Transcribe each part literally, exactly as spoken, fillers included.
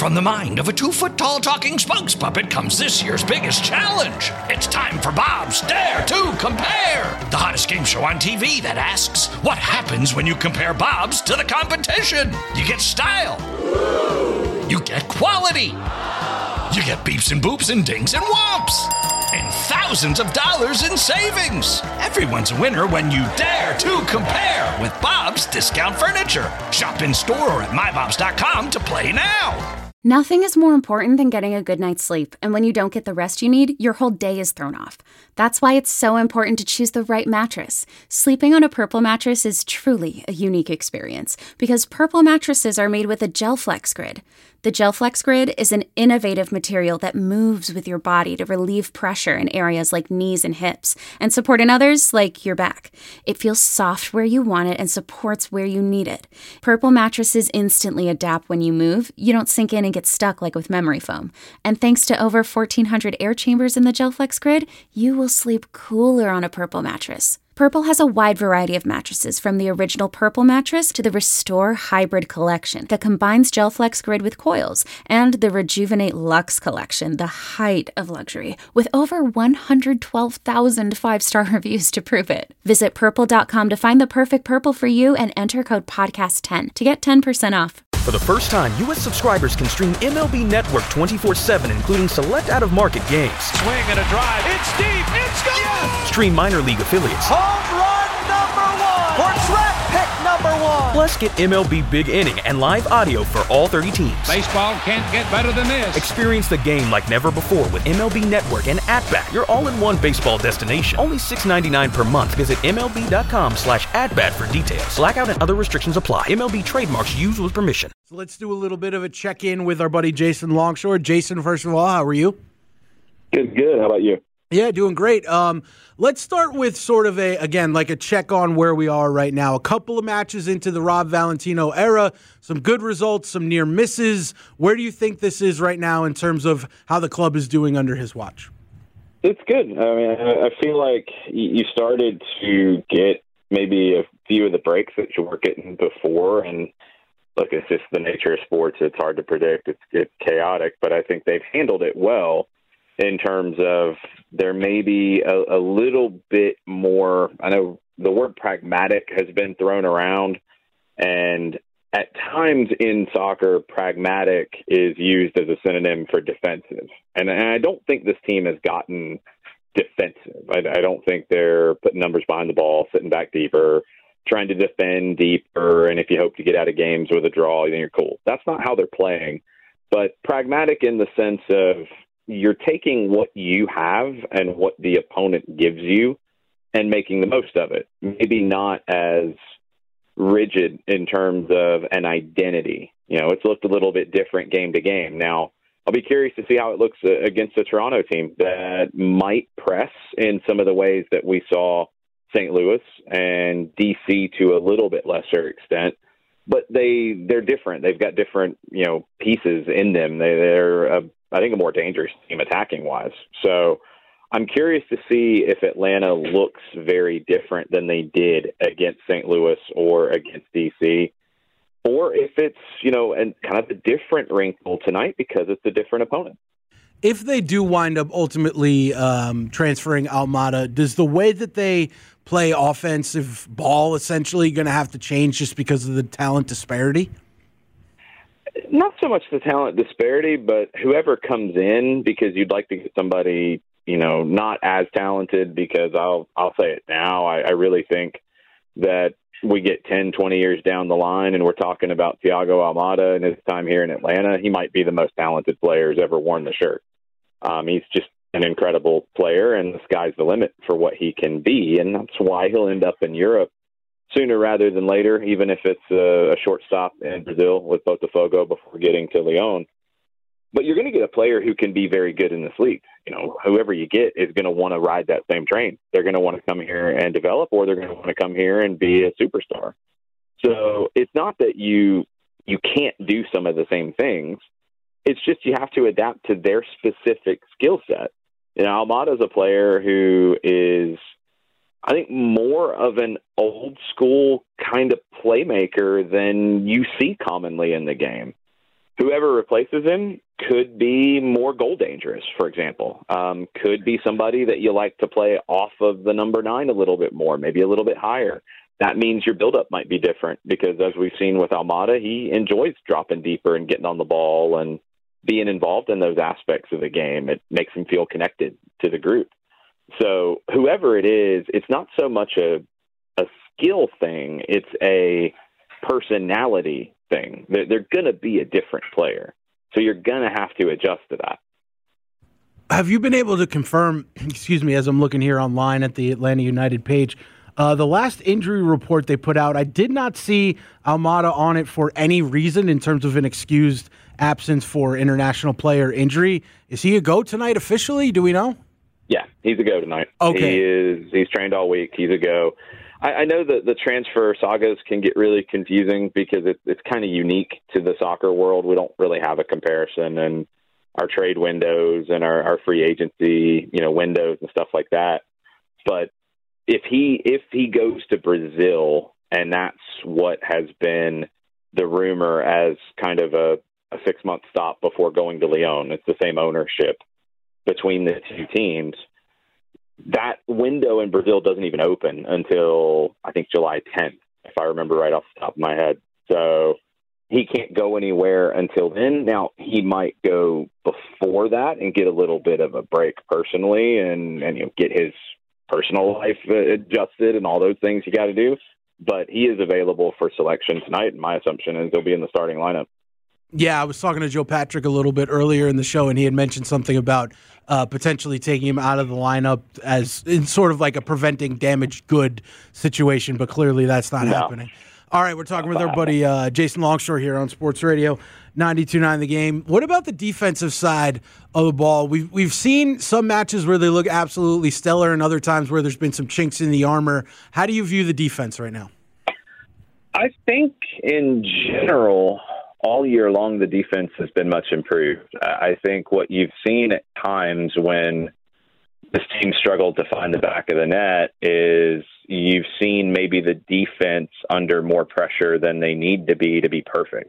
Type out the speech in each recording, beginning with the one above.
From the mind of a two-foot-tall talking spokes puppet comes this year's biggest challenge. It's time for Bob's Dare to Compare, the hottest game show on T V that asks, what happens when you compare Bobs to the competition? You get style. You get quality. You get beeps and boops and dings and whomps. And thousands of dollars in savings. Everyone's a winner when you dare to compare with Bob's Discount Furniture. Shop in store or at my bobs dot com to play now. Nothing is more important than getting a good night's sleep, and when you don't get the rest you need, your whole day is thrown off. That's why it's so important to choose the right mattress. Sleeping on a Purple mattress is truly a unique experience, because Purple mattresses are made with a GelFlex Grid. The GelFlex Grid is an innovative material that moves with your body to relieve pressure in areas like knees and hips, and support in others like your back. It feels soft where you want it and supports where you need it. Purple mattresses instantly adapt when you move. You don't sink in and get stuck like with memory foam. And thanks to over fourteen hundred air chambers in the GelFlex Grid, you will sleep cooler on a Purple mattress. Purple has a wide variety of mattresses, from the original Purple mattress to the Restore Hybrid collection that combines GelFlex Grid with coils, and the Rejuvenate Luxe collection, the height of luxury, with over one hundred twelve thousand five-star reviews to prove it. Visit purple dot com to find the perfect Purple for you and enter code podcast ten to get ten percent off. For the first time, U S subscribers can stream M L B Network twenty-four seven, including select out-of-market games. Swing and a drive. It's deep. It's gone. Yes! Stream minor league affiliates. Home run number one. Or draft pick number one. Plus, get M L B Big Inning and live audio for all thirty teams. Baseball can't get better than this. Experience the game like never before with M L B Network and At-Bat, your all-in-one baseball destination. Only six dollars and ninety-nine cents per month. Visit M L B dot com slash at-bat for details. Blackout and other restrictions apply. M L B trademarks used with permission. So let's do a little bit of a check-in with our buddy Jason Longshore. Jason, first of all, how are you? Good, good. How about you? Yeah, doing great. Um, let's start with sort of a, again, like a check on where we are right now. A couple of matches into the Rob Valentino era, some good results, some near misses. Where do you think this is right now in terms of how the club is doing under his watch? It's good. I mean, I feel like you started to get maybe a few of the breaks that you were getting before, and look, it's just the nature of sports. It's hard to predict. It's, it's chaotic, but I think they've handled it well in terms of there may be a, a little bit more. I know the word pragmatic has been thrown around, and at times in soccer, pragmatic is used as a synonym for defensive. And, and I don't think this team has gotten defensive. I, I don't think they're putting numbers behind the ball, sitting back deeper, trying to defend deeper, and if you hope to get out of games with a draw, then you're cool. That's not how they're playing. But pragmatic in the sense of you're taking what you have and what the opponent gives you and making the most of it. Maybe not as rigid in terms of an identity. You know, it's looked a little bit different game to game. Now, I'll be curious to see how it looks against a Toronto team that might press in some of the ways that we saw Saint Louis and D C to a little bit lesser extent, but they they're different. They've got different you know pieces in them. They, they're a, I think a more dangerous team attacking wise. So I'm curious to see if Atlanta looks very different than they did against Saint Louis or against D C, or if it's you know and kind of a different wrinkle tonight because it's a different opponent. If they do wind up ultimately um, transferring Almada, does the way that they play offensive ball essentially going to have to change just because of the talent disparity? Not so much the talent disparity, but whoever comes in, because you'd like to get somebody, you know, not as talented, because I'll I'll say it now, I, I really think that we get ten, twenty years down the line and we're talking about Thiago Almada and his time here in Atlanta. He might be the most talented player who's ever worn the shirt. Um, he's just an incredible player, and the sky's the limit for what he can be, and that's why he'll end up in Europe sooner rather than later, even if it's a, a short stop in Brazil with Botafogo before getting to Lyon. But you're going to get a player who can be very good in this league. You know, whoever you get is going to want to ride that same train. They're going to want to come here and develop, or they're going to want to come here and be a superstar. So it's not that you you can't do some of the same things. It's just you have to adapt to their specific skill set. You know, Almada's a player who is, I think, more of an old school kind of playmaker than you see commonly in the game. whoever replaces him could be more goal dangerous, for example. Um, could be somebody that you like to play off of the number nine a little bit more, maybe a little bit higher. That means your buildup might be different because, as we've seen with Almada, he enjoys dropping deeper and getting on the ball and being involved in those aspects of the game. It makes him feel connected to the group. So whoever it is, it's not so much a, a skill thing. It's a personality thing. They're, they're going to be a different player. So you're going to have to adjust to that. Have you been able to confirm, excuse me, as I'm looking here online at the Atlanta United page, uh, the last injury report they put out, I did not see Almada on it for any reason in terms of an excused absence for international player injury. Is he a go tonight officially? Do we know? Yeah, he's a go tonight. Okay. He is, he's trained all week. He's a go. I, I know that the transfer sagas can get really confusing because it, it's kind of unique to the soccer world. We don't really have a comparison, and our trade windows and our, our free agency, you know, windows and stuff like that. But if he if he goes to Brazil, and that's what has been the rumor as kind of a, a six-month stop before going to Lyon, it's the same ownership between the two teams, that window in Brazil doesn't even open until, I think, July tenth, if I remember right off the top of my head. So he can't go anywhere until then. Now, he might go before that and get a little bit of a break personally and, and you know, get his personal life adjusted and all those things you got to do. But he is available for selection tonight, and my assumption is he'll be in the starting lineup. Yeah, I was talking to Joe Patrick a little bit earlier in the show, and he had mentioned something about uh, potentially taking him out of the lineup as in sort of like a preventing damaged good situation, but clearly that's not no. happening. All right, we're talking with our buddy uh, Jason Longshore here on Sports Radio ninety-two point nine The Game. What about the defensive side of the ball? We've, we've seen some matches where they look absolutely stellar and other times where there's been some chinks in the armor. How do you view the defense right now? I think in general, all year long, the defense has been much improved. I think what you've seen at times when this team struggled to find the back of the net is you've seen maybe the defense under more pressure than they need to be to be perfect.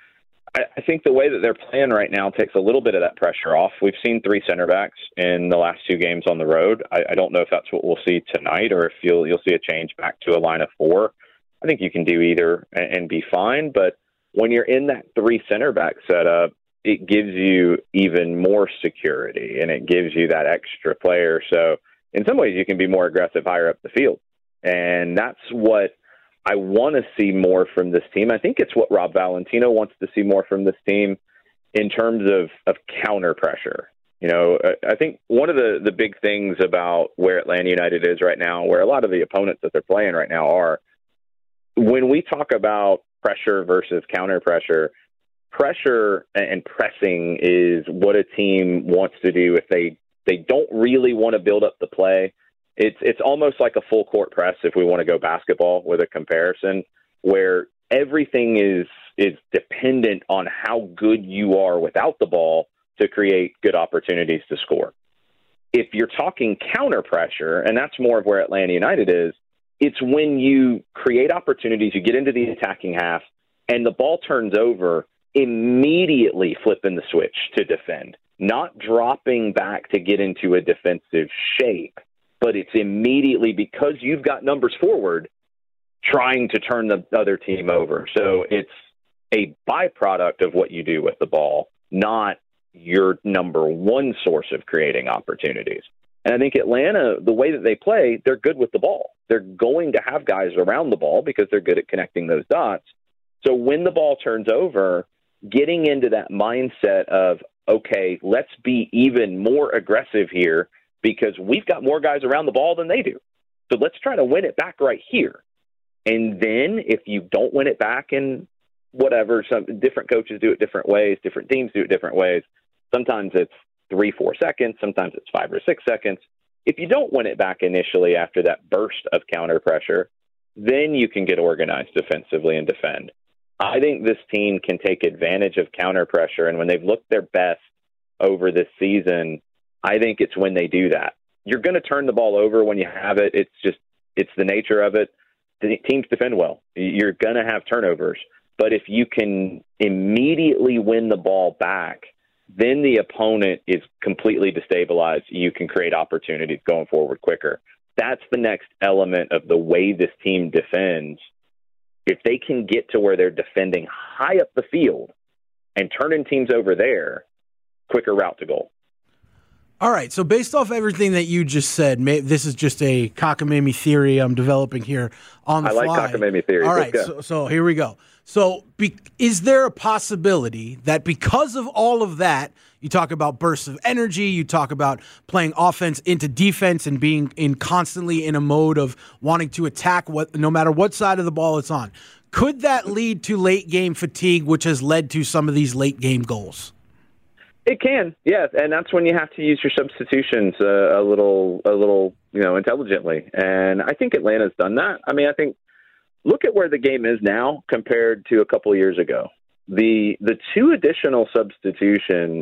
I, I think the way that they're playing right now takes a little bit of that pressure off. We've seen three center backs in the last two games on the road. I, I don't know if that's what we'll see tonight or if you'll, you'll see a change back to a line of four. I think you can do either and, and be fine, but when you're in that three center back setup, it gives you even more security and it gives you that extra player. So in some ways you can be more aggressive higher up the field. And that's what I want to see more from this team. I think it's what Rob Valentino wants to see more from this team in terms of, of counter pressure. You know, I think one of the, the big things about where Atlanta United is right now, where a lot of the opponents that they're playing right now are, when we talk about pressure versus counter pressure, pressure and pressing is what a team wants to do if they, they don't really want to build up the play. It's it's almost like a full court press if we want to go basketball with a comparison, where everything is is dependent on how good you are without the ball to create good opportunities to score. If you're talking counter pressure, and that's more of where Atlanta United is, it's when you create opportunities, you get into the attacking half, and the ball turns over, immediately flipping the switch to defend, not dropping back to get into a defensive shape, but it's immediately, because you've got numbers forward, trying to turn the other team over. So it's a byproduct of what you do with the ball, not your number one source of creating opportunities. And I think Atlanta, the way that they play, they're good with the ball. They're going to have guys around the ball because they're good at connecting those dots. So when the ball turns over, getting into that mindset of, okay, let's be even more aggressive here because we've got more guys around the ball than they do. So let's try to win it back right here. And then if you don't win it back in whatever, some different coaches do it different ways, different teams do it different ways. Sometimes it's three, four seconds. Sometimes it's five or six seconds. If you don't win it back initially after that burst of counter pressure, then you can get organized defensively and defend. I think this team can take advantage of counter pressure. And when they've looked their best over this season, I think it's when they do that. You're going to turn the ball over when you have it. It's just, it's the nature of it. The teams defend well. You're going to have turnovers. But if you can immediately win the ball back, then the opponent is completely destabilized. You can create opportunities going forward quicker. That's the next element of the way this team defends. If they can get to where they're defending high up the field and turning teams over there, quicker route to goal. All right, so based off everything that you just said, may, this is just a cockamamie theory I'm developing here on the I fly. I like cockamamie theories. All right, so, so here we go. So be, is there a possibility that because of all of that, you talk about bursts of energy, you talk about playing offense into defense and being in constantly in a mode of wanting to attack what, no matter what side of the ball it's on, could that lead to late game fatigue, which has led to some of these late game goals? It can, yes, and that's when you have to use your substitutions uh, a little, a little, you know, intelligently. And I think Atlanta's done that. I mean, I think look at where the game is now compared to a couple of years ago. The the two additional substitutions,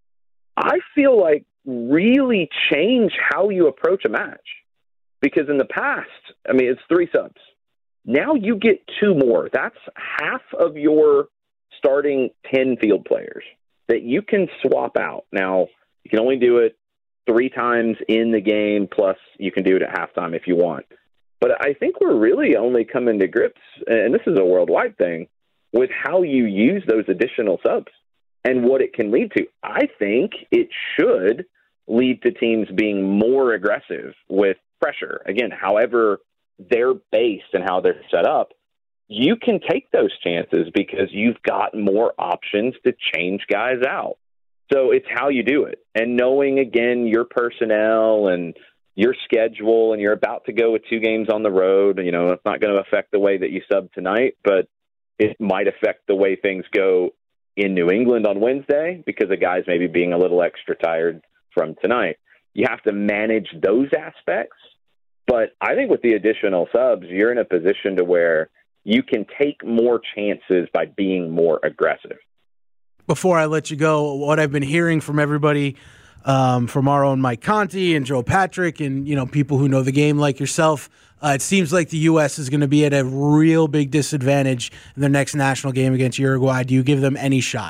I feel like, really change how you approach a match. Because in the past, I mean, it's three subs. Now you get two more. That's half of your starting ten field players that you can swap out. Now, you can only do it three times in the game, plus you can do it at halftime if you want. But I think we're really only coming to grips, and this is a worldwide thing, with how you use those additional subs and what it can lead to. I think it should lead to teams being more aggressive with pressure. Again, however they're based and how they're set up, you can take those chances because you've got more options to change guys out. So it's how you do it. And knowing, again, your personnel and your schedule, and you're about to go with two games on the road, you know, it's not going to affect the way that you sub tonight, but it might affect the way things go in New England on Wednesday because the guys maybe being a little extra tired from tonight. You have to manage those aspects. But I think with the additional subs, you're in a position to where you can take more chances by being more aggressive. Before I let you go, what I've been hearing from everybody, um, from our own Mike Conti and Joe Patrick and, you know, people who know the game like yourself, uh, it seems like the U S is going to be at a real big disadvantage in their next national game against Uruguay. Do you give them any shot?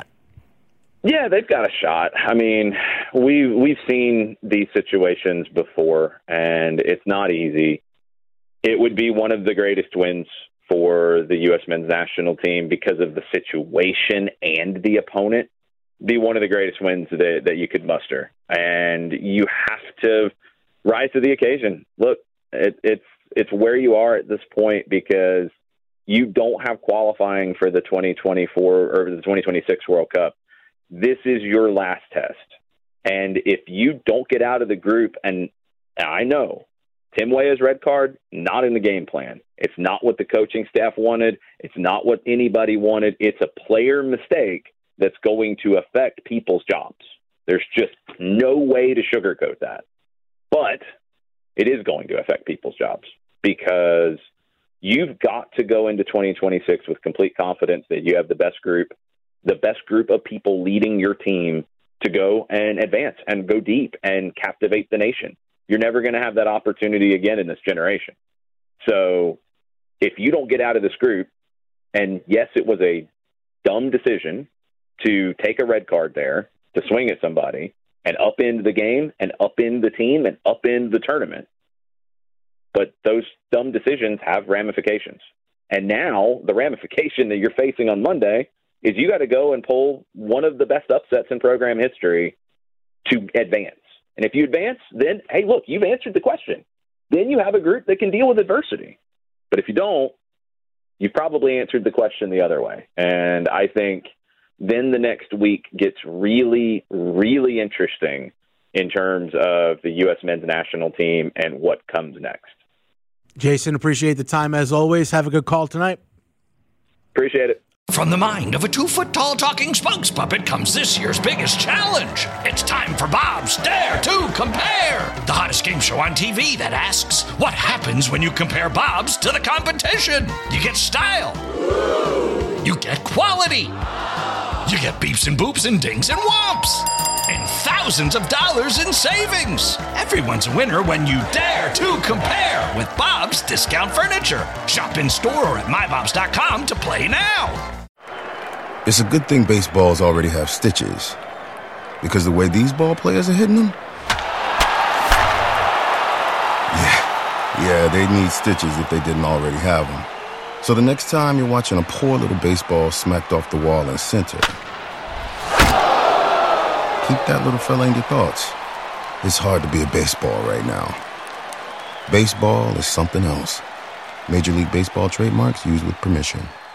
Yeah, they've got a shot. I mean, we, we've seen these situations before, and it's not easy. It would be one of the greatest wins for the U S men's national team because of the situation and the opponent. Be one of the greatest wins that, that you could muster. And you have to rise to the occasion. Look, it, it's it's where you are at this point because you don't have qualifying for the twenty twenty-four or the twenty twenty-six World Cup. This is your last test. And if you don't get out of the group, and I know Tim Weah's red card, not in the game plan. It's not what the coaching staff wanted. It's not what anybody wanted. It's a player mistake that's going to affect people's jobs. There's just no way to sugarcoat that. But it is going to affect people's jobs because you've got to go into twenty twenty-six with complete confidence that you have the best group, the best group of people leading your team to go and advance and go deep and captivate the nation. You're never going to have that opportunity again in this generation. So if you don't get out of this group, and yes, it was a dumb decision to take a red card there, to swing at somebody, and upend the game, and upend the team, and upend the tournament. But those dumb decisions have ramifications. And now the ramification that you're facing on Monday is you got to go and pull one of the best upsets in program history to advance. And if you advance, then, hey, look, you've answered the question. Then you have a group that can deal with adversity. But if you don't, you've probably answered the question the other way. And I think then the next week gets really, really interesting in terms of the U S men's national team and what comes next. Jason, appreciate the time as always. Have a good call tonight. Appreciate it. From the mind of a two-foot-tall talking spokes puppet comes this year's biggest challenge. It's time for Bob's Dare to Compare, the hottest game show on T V that asks, what happens when you compare Bob's to the competition? You get style. You get quality. You get beeps and boops and dings and whomps. And thousands of dollars in savings. Everyone's a winner when you dare to compare with Bob's Discount Furniture. Shop in store or at my bobs dot com to play now. It's a good thing baseballs already have stitches, because the way these ball players are hitting them, yeah, yeah, they need stitches if they didn't already have them. So the next time you're watching a poor little baseball smacked off the wall in center, keep that little fella in your thoughts. It's hard to be a baseball right now. Baseball is something else. Major League Baseball trademarks used with permission.